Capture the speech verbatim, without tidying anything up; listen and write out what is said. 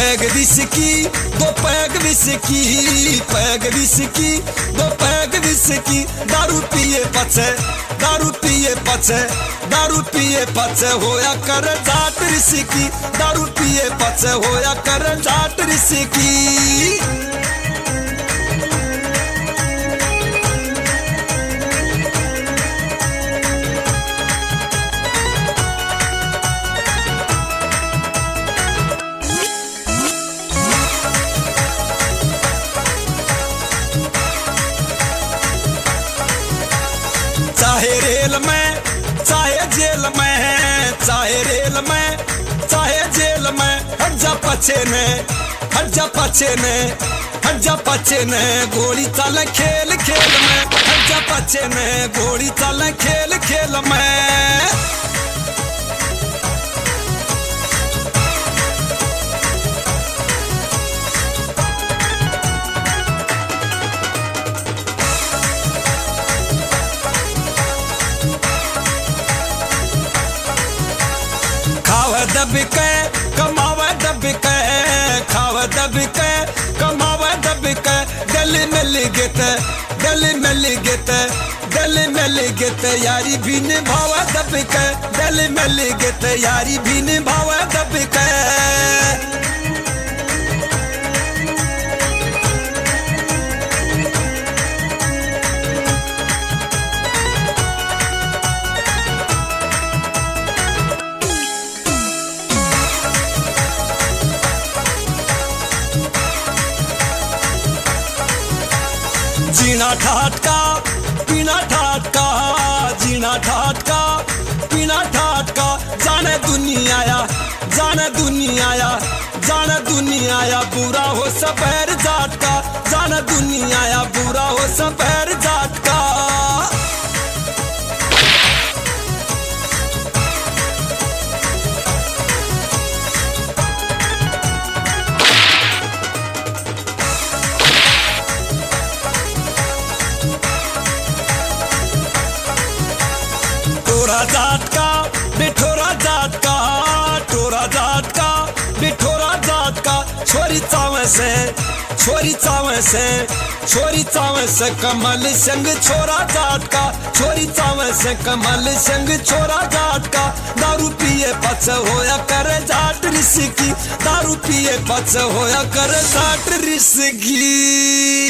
Peg whisky दो peg whisky peg whisky दो peg whisky दारू पिए पछे दारू पिए पछे दारू पिए पछे होया कर जाट रिसकी दारू पिए पछे होया कर जाट रिसकी। चाहे रेल में चाहे जेल में चाहे रेल में चाहे जेल में हट जा पछे ने हट जा पछे ने हट जा पछे ने गोली चले खेल खेल में हट जा पछे ने गोली चले खेल खेल में। खावे दब के कमावे दब के खावे दब के कमावे दब के गली में लिगत गली में लिगत गली में लिगत यारी भी निभावे दब के गली में लिगत यारी भी निभावे दब के। जीना ठाट का पीना ठाट का जीना ठाट का पीना ठाट का जाने दुनिया या जाने दुनिया या जाने दुनिया या बुरा हो सफेर जाट का जाने दुनिया या बुरा हो सफेर जाट का। टोरा जाट का बिठोरा जाट का टोरा जाट का बिठोरा जाट का छोरी चावे से छोरी चावे से छोरी चावे से कमल संग छोरा जाट का छोरी चावे से कमल संग छोरा जाट का दारू पिए पछे होया करे जाट रिसकी दारू पिए पछे होया करे जाट रिसकी।